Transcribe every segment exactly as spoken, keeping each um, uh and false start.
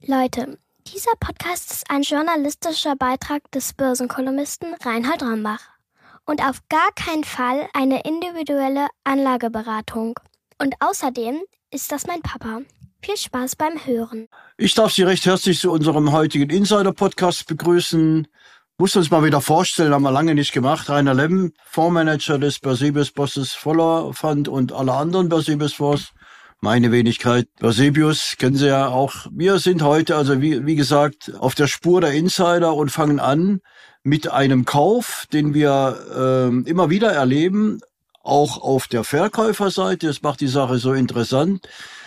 Leute, dieser Podcast ist ein journalistischer Beitrag des Börsenkolumnisten Reinhard Rambach und auf gar keinen Fall eine individuelle Anlageberatung. Und außerdem ist das mein Papa. Viel Spaß beim Hören. Ich darf Sie recht herzlich zu unserem heutigen Insider-Podcast begrüßen. Muss uns mal wieder vorstellen, haben wir lange nicht gemacht. Rainer Lemm, Fondsmanager des Bersebus-Bosses Voller Fund und aller anderen Bersebus-Fonds. Meine Wenigkeit, Bersebius, kennen Sie ja auch. Wir sind heute, also wie, wie gesagt, auf der Spur der Insider und fangen an mit einem Kauf, den wir äh, immer wieder erleben, auch auf der Verkäuferseite. Das macht die Sache so interessant.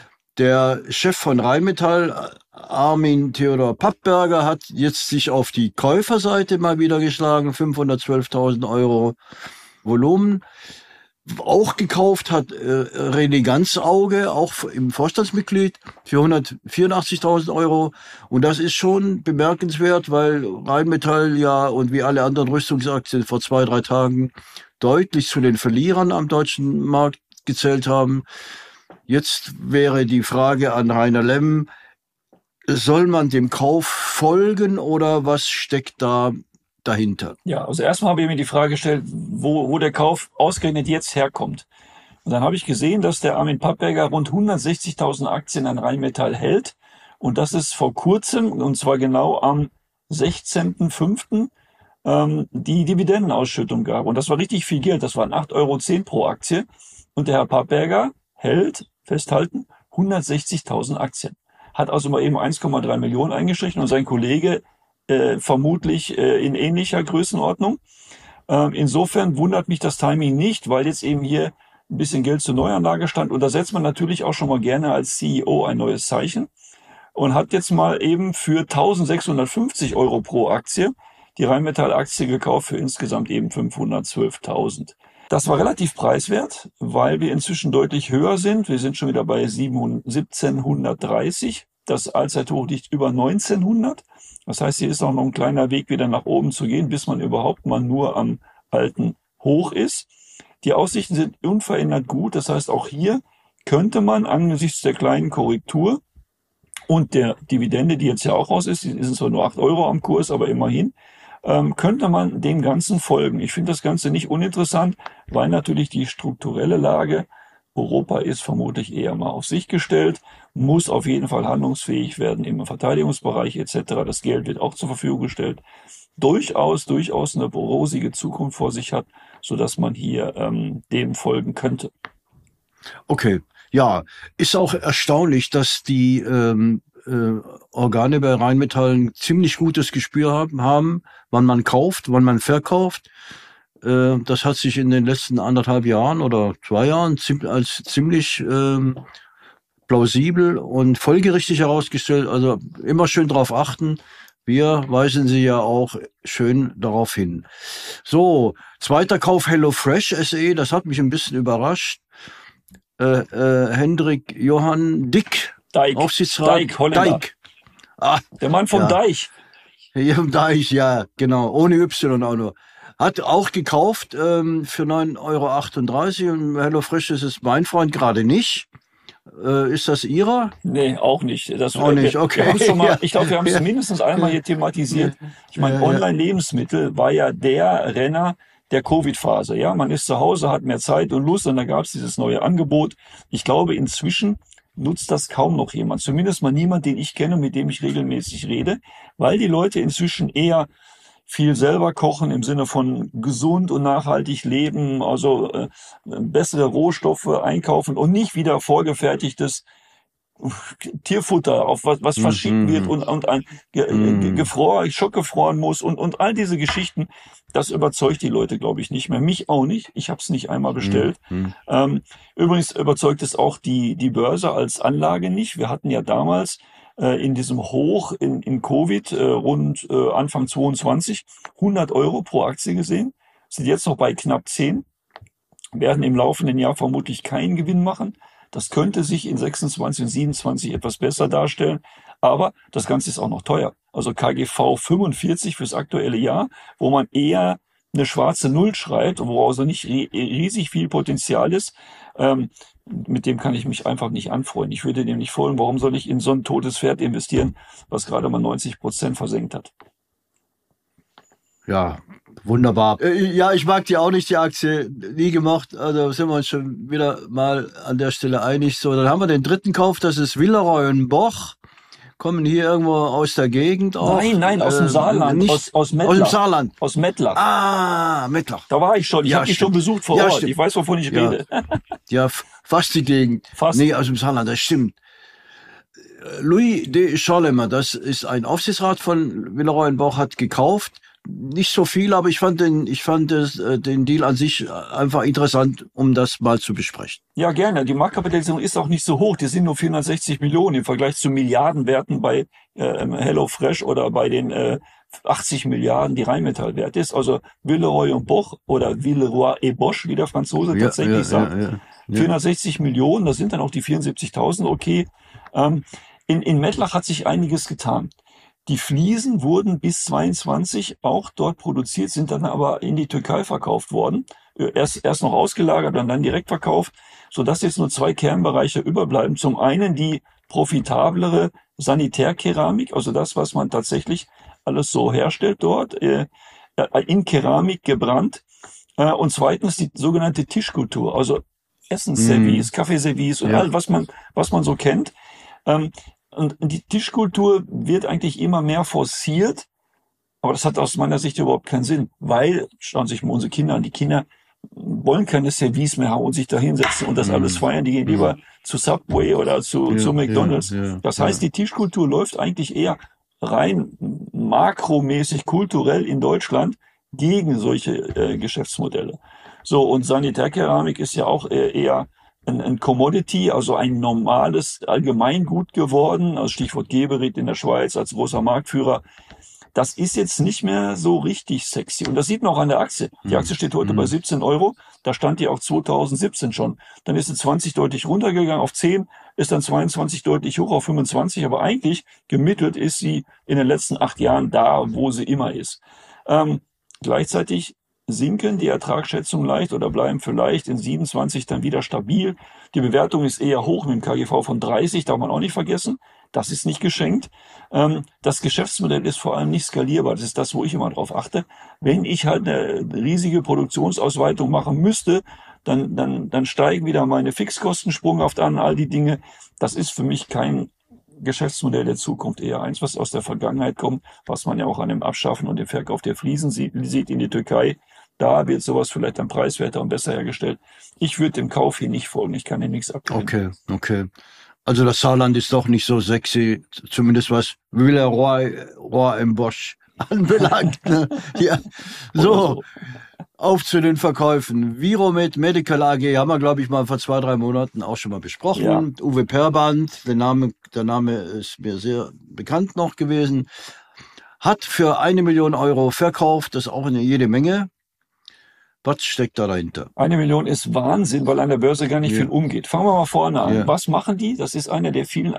Der Chef von Rheinmetall, Armin Theodor Pappberger, hat jetzt sich auf die Käuferseite mal wieder geschlagen, fünfhundertzwölftausend Euro Volumen. Auch gekauft hat äh, René Ganzauge, auch im Vorstandsmitglied, für hundertvierundachtzigtausend Euro. Und das ist schon bemerkenswert, weil Rheinmetall ja und wie alle anderen Rüstungsaktien vor zwei, drei Tagen deutlich zu den Verlierern am deutschen Markt gezählt haben. Jetzt wäre die Frage an Rainer Lemm, soll man dem Kauf folgen oder was steckt da dahinter? Ja, also erstmal habe ich mir die Frage gestellt, wo, wo der Kauf ausgerechnet jetzt herkommt. Und dann habe ich gesehen, dass der Armin Pappberger rund hundertsechzigtausend Aktien an Rheinmetall hält. Und das ist vor kurzem, und zwar genau am sechzehnten fünften ähm, die Dividendenausschüttung gab. Und das war richtig viel Geld. Das waren acht Euro zehn pro Aktie. Und der Herr Pappberger hält, festhalten, hundertsechzigtausend Aktien. Hat also mal eben eins Komma drei Millionen eingestrichen und sein Kollege Äh, vermutlich äh, in ähnlicher Größenordnung. Ähm, insofern wundert mich das Timing nicht, weil jetzt eben hier ein bisschen Geld zur Neuanlage stand. Und da setzt man natürlich auch schon mal gerne als C E O ein neues Zeichen und hat jetzt mal eben für eintausendsechshundertfünfzig Euro pro Aktie die Rheinmetall-Aktie gekauft für insgesamt eben fünfhundertzwölftausend. Das war relativ preiswert, weil wir inzwischen deutlich höher sind. Wir sind schon wieder bei siebzehnhundertdreißig. Das Allzeithoch liegt über neunzehnhundert. Das heißt, hier ist auch noch ein kleiner Weg wieder nach oben zu gehen, bis man überhaupt mal nur am alten Hoch ist. Die Aussichten sind unverändert gut. Das heißt, auch hier könnte man angesichts der kleinen Korrektur und der Dividende, die jetzt ja auch raus ist, die sind zwar nur acht Euro am Kurs, aber immerhin, ähm, könnte man dem Ganzen folgen. Ich finde das Ganze nicht uninteressant, weil natürlich die strukturelle Lage, Europa ist vermutlich eher mal auf sich gestellt, muss auf jeden Fall handlungsfähig werden im Verteidigungsbereich et cetera. Das Geld wird auch zur Verfügung gestellt. Durchaus, durchaus eine rosige Zukunft vor sich hat, sodass man hier ähm, dem folgen könnte. Okay, ja, ist auch erstaunlich, dass die ähm, äh, Organe bei Rheinmetall ein ziemlich gutes Gespür haben, haben, wann man kauft, wann man verkauft. Das hat sich in den letzten anderthalb Jahren oder zwei Jahren als ziemlich ähm, plausibel und folgerichtig herausgestellt. Also immer schön darauf achten. Wir weisen Sie ja auch schön darauf hin. So, zweiter Kauf HelloFresh S E, das hat mich ein bisschen überrascht. Äh, äh, Hendrik Johann Dick, Dijk, Aufsichtsrat. Dijk, Holländer. Dijk. Ah, der Mann vom ja. Deich. Ja, Deich, ja, genau, ohne Y auch nur. Hat auch gekauft ähm, für neun Euro achtunddreißig und HelloFresh ist es mein Freund gerade nicht. Äh, ist das Ihrer? Nee, auch nicht. Das, auch nicht, okay. Wir haben's schon mal, ja. Ich glaube, wir haben es ja. mindestens einmal hier thematisiert. Ich meine, ja, ja. Online-Lebensmittel war ja der Renner der Covid-Phase. Ja, man ist zu Hause, hat mehr Zeit und Lust und da gab es dieses neue Angebot. Ich glaube, inzwischen nutzt das kaum noch jemand. Zumindest mal niemand, den ich kenne, mit dem ich regelmäßig rede, weil die Leute inzwischen eher viel selber kochen im Sinne von gesund und nachhaltig leben, also äh, bessere Rohstoffe einkaufen und nicht wieder vorgefertigtes Tierfutter, auf was, was verschickt wird und, und ein ge, ge, gefror, schockgefroren muss und, und all diese Geschichten, das überzeugt die Leute, glaube ich, nicht mehr. Mich auch nicht. Ich habe es nicht einmal bestellt. Mhm. Ähm, übrigens überzeugt es auch die, die Börse als Anlage nicht. Wir hatten ja damals äh, in diesem Hoch in, in Covid äh, rund äh, Anfang zweiundzwanzig hundert Euro pro Aktie gesehen. Sind jetzt noch bei knapp zehn. Werden im laufenden Jahr vermutlich keinen Gewinn machen. Das könnte sich in sechsundzwanzig und siebenundzwanzig etwas besser darstellen, aber das Ganze ist auch noch teuer. Also K G V fünfundvierzig fürs aktuelle Jahr, wo man eher eine schwarze Null schreibt, wo also nicht riesig viel Potenzial ist, ähm, mit dem kann ich mich einfach nicht anfreunden. Ich würde dem nicht folgen. Warum soll ich in so ein totes Pferd investieren, was gerade mal neunzig Prozent versenkt hat? Ja, wunderbar. Äh, ja, ich mag die auch nicht, die Aktie. Nie gemacht. Also sind wir uns schon wieder mal an der Stelle einig. So, dann haben wir den dritten Kauf, das ist Villeroy und Boch. Kommen hier irgendwo aus der Gegend auch. Nein, nein, aus dem Saarland, nicht, aus, aus Mettlach. Aus dem Saarland. Aus Mettlach. Ah, Mettlach. Da war ich schon. Ich Ja, habe die stimmt. schon besucht vor Ja, Ort. stimmt. Ich weiß, wovon ich Ja. rede. Ja, f- fast die Gegend. Fast. Nee, aus dem Saarland, das stimmt. Louis de Charlemagne, das ist ein Aufsichtsrat von Villeroy und Boch, hat gekauft. Nicht so viel, aber ich fand den, ich fand das, äh, den Deal an sich einfach interessant, um das mal zu besprechen. Ja, gerne. Die Marktkapitalisierung ist auch nicht so hoch. Die sind nur vierhundertsechzig Millionen im Vergleich zu Milliardenwerten bei äh, HelloFresh oder bei den äh, achtzig Milliarden, die Rheinmetall wert ist. Also Villeroy und Boch oder Villeroy et Bosch, wie der Franzose tatsächlich sagt. ja, ja. vierhundertsechzig Millionen, das sind dann auch die vierundsiebzigtausend, okay. Ähm, in, in Mettlach hat sich einiges getan. Die Fliesen wurden bis zweiundzwanzig auch dort produziert, sind dann aber in die Türkei verkauft worden. Erst, erst noch ausgelagert und dann direkt verkauft, sodass jetzt nur zwei Kernbereiche überbleiben. Zum einen die profitablere Sanitärkeramik, also das, was man tatsächlich alles so herstellt dort, äh, in Keramik gebrannt. Äh, und zweitens die sogenannte Tischkultur, also Essensservice, Mm. Kaffeeservice und Ja. all, was man, was man so kennt. Ähm, Und die Tischkultur wird eigentlich immer mehr forciert, aber das hat aus meiner Sicht überhaupt keinen Sinn, weil, schauen Sie sich mal unsere Kinder an, die Kinder wollen keine Service mehr haben und sich da hinsetzen und das Mhm. alles feiern, die gehen lieber zu Subway oder zu, Ja, zu McDonald's. ja, ja, das ja. heißt, die Tischkultur läuft eigentlich eher rein makromäßig, kulturell in Deutschland gegen solche äh, Geschäftsmodelle. So, und Sanitärkeramik ist ja auch äh, eher ein, ein Commodity, also ein normales Allgemeingut geworden, also Stichwort Geberit in der Schweiz als großer Marktführer. Das ist jetzt nicht mehr so richtig sexy. Und das sieht man auch an der Aktie. Die Aktie steht heute Mhm. bei siebzehn Euro. Da stand die auch zweitausendsiebzehn schon. Dann ist sie zwanzig deutlich runtergegangen auf zehn, ist dann zweiundzwanzig deutlich hoch auf fünfundzwanzig. Aber eigentlich gemittelt ist sie in den letzten acht Jahren da, wo sie immer ist. Ähm, gleichzeitig sinken die Ertragsschätzungen leicht oder bleiben vielleicht in siebenundzwanzig dann wieder stabil. Die Bewertung ist eher hoch mit dem K G V von dreißig, darf man auch nicht vergessen. Das ist nicht geschenkt. Ähm, das Geschäftsmodell ist vor allem nicht skalierbar. Das ist das, wo ich immer drauf achte. Wenn ich halt eine riesige Produktionsausweitung machen müsste, dann, dann, dann steigen wieder meine Fixkosten sprunghaft an, all die Dinge. Das ist für mich kein Geschäftsmodell der Zukunft, eher eins, was aus der Vergangenheit kommt, was man ja auch an dem Abschaffen und dem Verkauf der Fliesen sieht, sieht in die Türkei. Da wird sowas vielleicht dann preiswerter und besser hergestellt. Ich würde dem Kauf hier nicht folgen. Ich kann hier nichts abgewinnen. Okay, okay. Also das Saarland ist doch nicht so sexy, zumindest was Villeroy Roy und Bosch anbelangt. Ne? Ja. So, Oder so. auf zu den Verkäufen. Viromed Medical A G haben wir, glaube ich, mal vor zwei, drei Monaten auch schon mal besprochen. Ja. Uwe Perband, der Name, der Name ist mir sehr bekannt noch gewesen, hat für eine Million Euro verkauft, das ist auch eine jede Menge. Was steckt da dahinter? Eine Million ist Wahnsinn, weil an der Börse gar nicht Ja. viel umgeht. Fangen wir mal vorne an. Ja. Was machen die? Das ist einer der vielen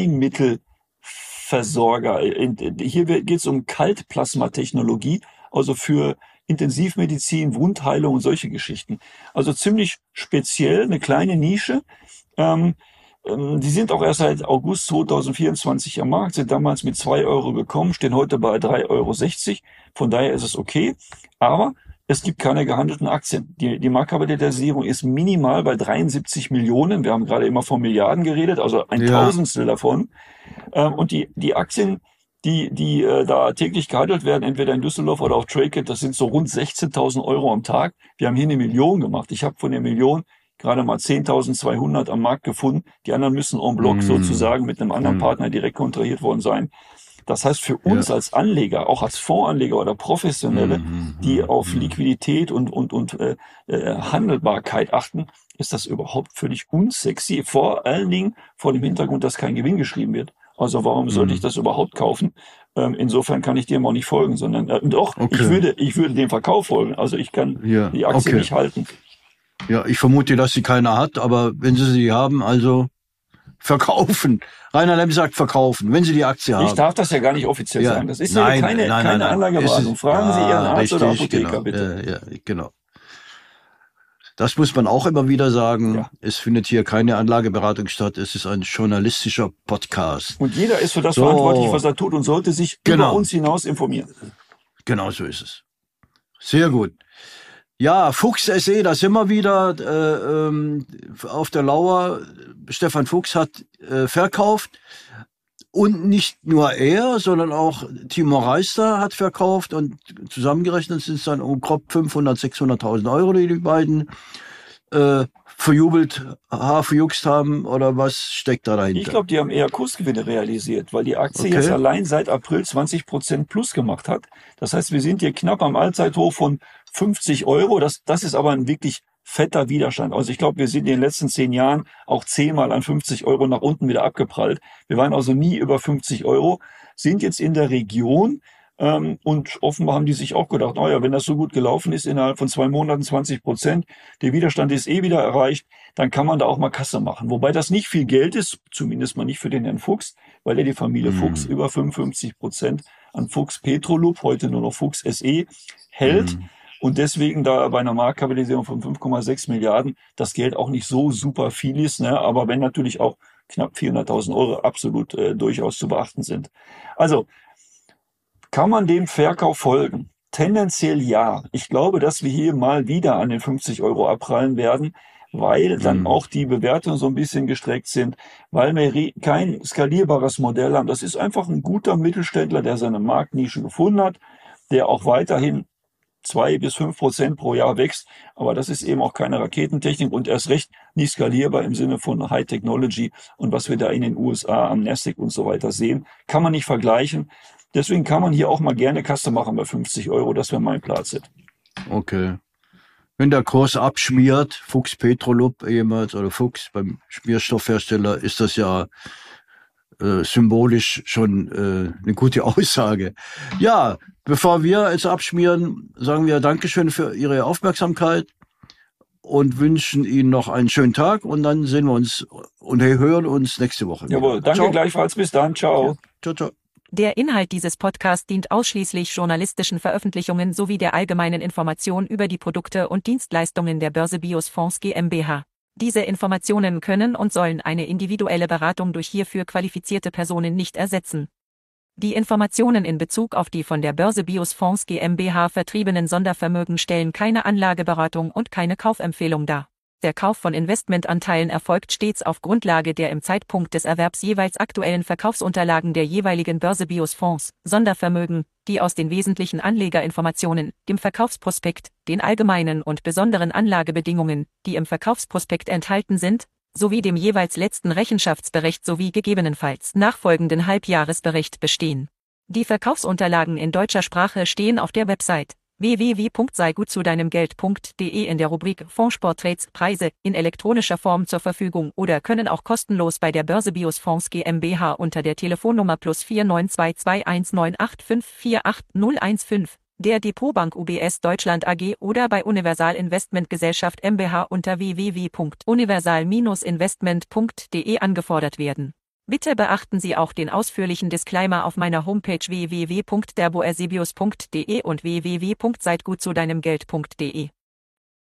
Arzneimittelversorger. Hier geht es um Kaltplasmatechnologie, also für Intensivmedizin, Wundheilung und solche Geschichten. Also ziemlich speziell, eine kleine Nische. Ähm, ähm, die sind auch erst seit August zweitausendvierundzwanzig am Markt, sind damals mit zwei Euro gekommen, stehen heute bei drei Euro sechzig. Von daher ist es okay. Aber es gibt keine gehandelten Aktien. Die, die Marktkapitalisierung ist minimal bei dreiundsiebzig Millionen. Wir haben gerade immer von Milliarden geredet, also ein Ja. Tausendstel davon. Ähm, und die, die Aktien, die, die äh, da täglich gehandelt werden, entweder in Düsseldorf oder auf Tradegate, das sind so rund sechzehntausend Euro am Tag. Wir haben hier eine Million gemacht. Ich habe von der Million gerade mal zehntausendzweihundert am Markt gefunden. Die anderen müssen en bloc Mm. sozusagen mit einem anderen Mm. Partner direkt kontrahiert worden sein. Das heißt, für uns Ja. als Anleger, auch als Fondsanleger oder Professionelle, Mhm, die mhm, auf mhm. Liquidität und, und, und äh, äh, Handelbarkeit achten, ist das überhaupt völlig unsexy. Vor allen Dingen vor dem Hintergrund, dass kein Gewinn geschrieben wird. Also warum sollte Mhm. ich das überhaupt kaufen? Ähm, insofern kann ich dem auch nicht folgen, sondern äh, doch, Okay. ich würde, ich würde dem Verkauf folgen. Also ich kann Ja, die Aktie okay. nicht halten. Ja, ich vermute, dass sie keiner hat, aber wenn sie sie haben, also verkaufen. Rainer Lemm sagt verkaufen, wenn Sie die Aktie haben. Ich darf das ja gar nicht offiziell ja. sagen. Das ist nein, ja keine, nein, keine nein, nein. Anlageberatung. Fragen ja, Sie Ihren Arzt richtig, oder Apotheker, genau. bitte. Ja, ja, genau. Das muss man auch immer wieder sagen. Ja. Es findet hier keine Anlageberatung statt. Es ist ein journalistischer Podcast. Und jeder ist für das so. verantwortlich, was er tut und sollte sich genau. über uns hinaus informieren. Genau so ist es. Sehr gut. Ja, Fuchs S E, da sind wir wieder äh, ähm, auf der Lauer. Stefan Fuchs hat äh, verkauft. Und nicht nur er, sondern auch Timo Reister hat verkauft und zusammengerechnet sind es dann um grob fünfhundert, sechshunderttausend Euro, die die beiden äh, verjubelt, verjuckst haben oder was steckt da dahinter? Ich glaube, die haben eher Kursgewinne realisiert, weil die Aktie okay. jetzt allein seit April zwanzig Prozent plus gemacht hat. Das heißt, wir sind hier knapp am Allzeithoch von fünfzig Euro. Das, das ist aber ein wirklich fetter Widerstand. Also ich glaube, wir sind in den letzten zehn Jahren auch zehnmal an fünfzig Euro nach unten wieder abgeprallt. Wir waren also nie über fünfzig Euro, sind jetzt in der Region ähm, und offenbar haben die sich auch gedacht, naja, wenn das so gut gelaufen ist, innerhalb von zwei Monaten zwanzig Prozent, der Widerstand ist eh wieder erreicht, dann kann man da auch mal Kasse machen. Wobei das nicht viel Geld ist, zumindest mal nicht für den Herrn Fuchs, weil er die Familie mhm. Fuchs über fünfundfünfzig Prozent an Fuchs Petrolub, heute nur noch Fuchs S E, hält. Mhm. Und deswegen da bei einer Marktkapitalisierung von fünf Komma sechs Milliarden das Geld auch nicht so super viel ist, ne? Aber wenn natürlich auch knapp vierhunderttausend Euro absolut äh, durchaus zu beachten sind. Also kann man dem Verkauf folgen? Tendenziell ja. Ich glaube, dass wir hier mal wieder an den fünfzig Euro abprallen werden, weil dann mhm. auch die Bewertungen so ein bisschen gestreckt sind, weil wir kein skalierbares Modell haben. Das ist einfach ein guter Mittelständler, der seine Marktnische gefunden hat, der auch weiterhin zwei bis fünf Prozent pro Jahr wächst, aber das ist eben auch keine Raketentechnik und erst recht nicht skalierbar im Sinne von High Technology und was wir da in den U S A am Nasdaq und so weiter sehen, kann man nicht vergleichen. Deswegen kann man hier auch mal gerne Kasse machen bei fünfzig Euro, das wäre mein Platz. Okay. Wenn der Kurs abschmiert, Fuchs Petrolub ehemals oder Fuchs beim Schmierstoffhersteller, ist das ja äh, symbolisch schon äh, eine gute Aussage. Ja, bevor wir jetzt abschmieren, sagen wir Dankeschön für Ihre Aufmerksamkeit und wünschen Ihnen noch einen schönen Tag und dann sehen wir uns und hören uns nächste Woche wieder. Jawohl, danke ciao. Gleichfalls. Bis dann. Ciao. Ja. Ciao, ciao. Der Inhalt dieses Podcasts dient ausschließlich journalistischen Veröffentlichungen sowie der allgemeinen Information über die Produkte und Dienstleistungen der Börse Bios Fonds GmbH. Diese Informationen können und sollen eine individuelle Beratung durch hierfür qualifizierte Personen nicht ersetzen. Die Informationen in Bezug auf die von der Börse Bios Fonds GmbH vertriebenen Sondervermögen stellen keine Anlageberatung und keine Kaufempfehlung dar. Der Kauf von Investmentanteilen erfolgt stets auf Grundlage der im Zeitpunkt des Erwerbs jeweils aktuellen Verkaufsunterlagen der jeweiligen Börse Bios Fonds, Sondervermögen, die aus den wesentlichen Anlegerinformationen, dem Verkaufsprospekt, den allgemeinen und besonderen Anlagebedingungen, die im Verkaufsprospekt enthalten sind, sowie dem jeweils letzten Rechenschaftsbericht sowie gegebenenfalls nachfolgenden Halbjahresbericht bestehen. Die Verkaufsunterlagen in deutscher Sprache stehen auf der Website w w w punkt sei gut zu deinem Geld punkt de in der Rubrik Fondsporträts Preise in elektronischer Form zur Verfügung oder können auch kostenlos bei der Börse Bios Fonds GmbH unter der Telefonnummer plus vier neun zwei zwei eins neun acht fünf vier acht null eins fünf, der Depotbank U B S Deutschland A G oder bei Universal Investment Gesellschaft GmbH unter w w w punkt universal Bindestrich investment punkt de angefordert werden. Bitte beachten Sie auch den ausführlichen Disclaimer auf meiner Homepage w w w punkt derboersebios punkt de und w w w punkt seid gut zu deinem Geld punkt de.